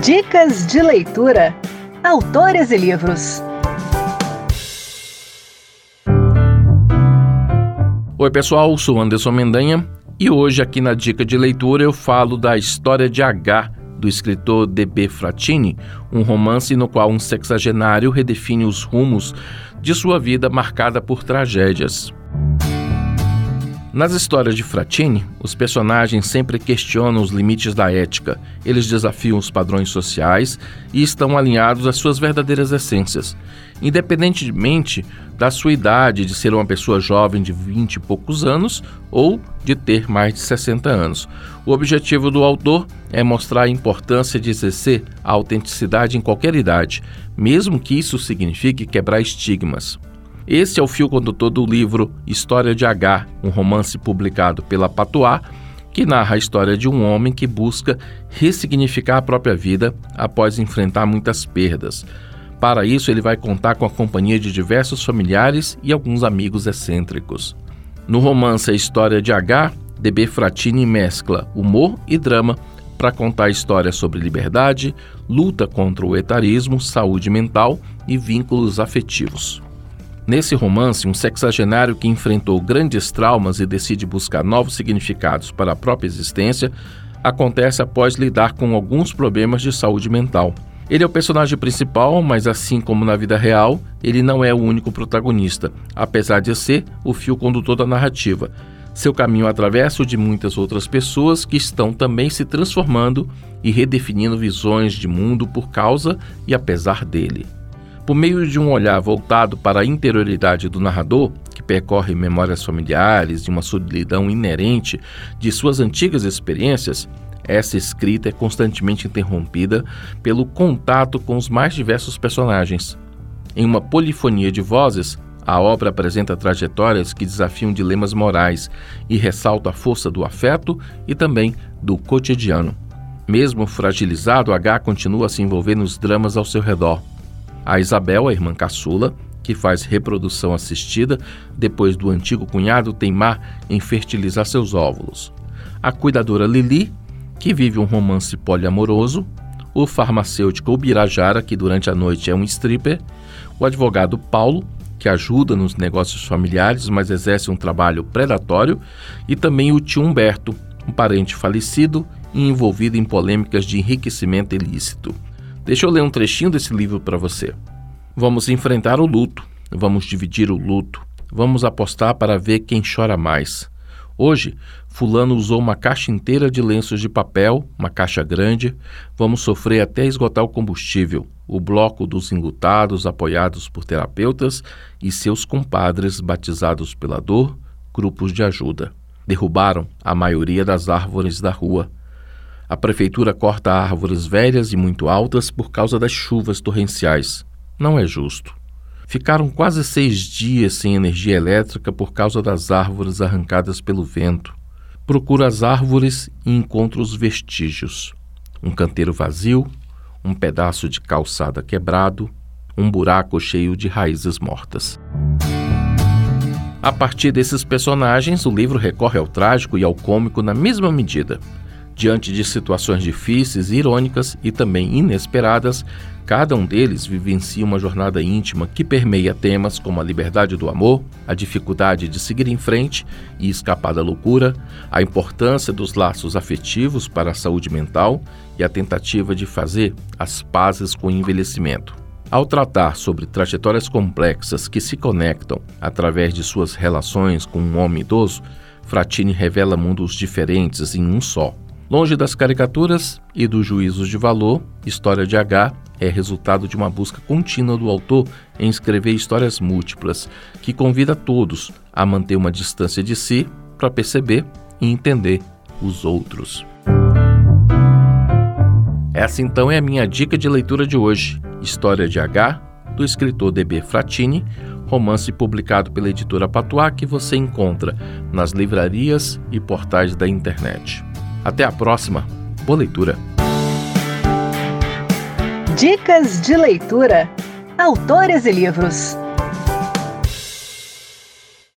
Dicas de leitura. Autores e livros. Oi pessoal, sou Anderson Mendanha e hoje aqui na Dica de Leitura eu falo da História de H, do escritor D.B. Frattini, um romance no qual um sexagenário redefine os rumos de sua vida marcada por tragédias. Nas histórias de Frattini, os personagens sempre questionam os limites da ética, eles desafiam os padrões sociais e estão alinhados às suas verdadeiras essências, independentemente da sua idade, de ser uma pessoa jovem de 20 e poucos anos ou de ter mais de 60 anos. O objetivo do autor é mostrar a importância de exercer a autenticidade em qualquer idade, mesmo que isso signifique quebrar estigmas. Esse é o fio condutor do livro História de H, um romance publicado pela Patois, que narra a história de um homem que busca ressignificar a própria vida após enfrentar muitas perdas. Para isso, ele vai contar com a companhia de diversos familiares e alguns amigos excêntricos. No romance A História de H, D.B. Frattini mescla humor e drama para contar a história sobre liberdade, luta contra o etarismo, saúde mental e vínculos afetivos. Nesse romance, um sexagenário que enfrentou grandes traumas e decide buscar novos significados para a própria existência, acontece após lidar com alguns problemas de saúde mental. Ele é o personagem principal, mas assim como na vida real, ele não é o único protagonista, apesar de ser o fio condutor da narrativa. Seu caminho atravessa o de muitas outras pessoas que estão também se transformando e redefinindo visões de mundo por causa e apesar dele. Por meio de um olhar voltado para a interioridade do narrador, que percorre memórias familiares e uma solidão inerente de suas antigas experiências, essa escrita é constantemente interrompida pelo contato com os mais diversos personagens. Em uma polifonia de vozes, a obra apresenta trajetórias que desafiam dilemas morais e ressalta a força do afeto e também do cotidiano. Mesmo fragilizado, H continua a se envolver nos dramas ao seu redor. A Isabel, a irmã caçula, que faz reprodução assistida depois do antigo cunhado teimar em fertilizar seus óvulos. A cuidadora Lili, que vive um romance poliamoroso. O farmacêutico Ubirajara, que durante a noite é um stripper. O advogado Paulo, que ajuda nos negócios familiares, mas exerce um trabalho predatório. E também o tio Humberto, um parente falecido e envolvido em polêmicas de enriquecimento ilícito. Deixa eu ler um trechinho desse livro para você. Vamos enfrentar o luto, vamos dividir o luto, vamos apostar para ver quem chora mais. Hoje, fulano usou uma caixa inteira de lenços de papel, uma caixa grande, vamos sofrer até esgotar o combustível, o bloco dos enlutados apoiados por terapeutas e seus compadres batizados pela dor, grupos de ajuda. Derrubaram a maioria das árvores da rua. A prefeitura corta árvores velhas e muito altas por causa das chuvas torrenciais. Não é justo. Ficaram quase 6 dias sem energia elétrica por causa das árvores arrancadas pelo vento. Procuro as árvores e encontro os vestígios. Um canteiro vazio, um pedaço de calçada quebrado, um buraco cheio de raízes mortas. A partir desses personagens, o livro recorre ao trágico e ao cômico na mesma medida. Diante de situações difíceis, irônicas e também inesperadas, cada um deles vivencia uma jornada íntima que permeia temas como a liberdade do amor, a dificuldade de seguir em frente e escapar da loucura, a importância dos laços afetivos para a saúde mental e a tentativa de fazer as pazes com o envelhecimento. Ao tratar sobre trajetórias complexas que se conectam através de suas relações com um homem idoso, Frattini revela mundos diferentes em um só. Longe das caricaturas e dos juízos de valor, História de H é resultado de uma busca contínua do autor em escrever histórias múltiplas, que convida todos a manter uma distância de si para perceber e entender os outros. Essa então é a minha dica de leitura de hoje, História de H, do escritor D.B. Frattini, romance publicado pela editora Patois, que você encontra nas livrarias e portais da internet. Até a próxima. Boa leitura. Dicas de leitura. Autores e livros.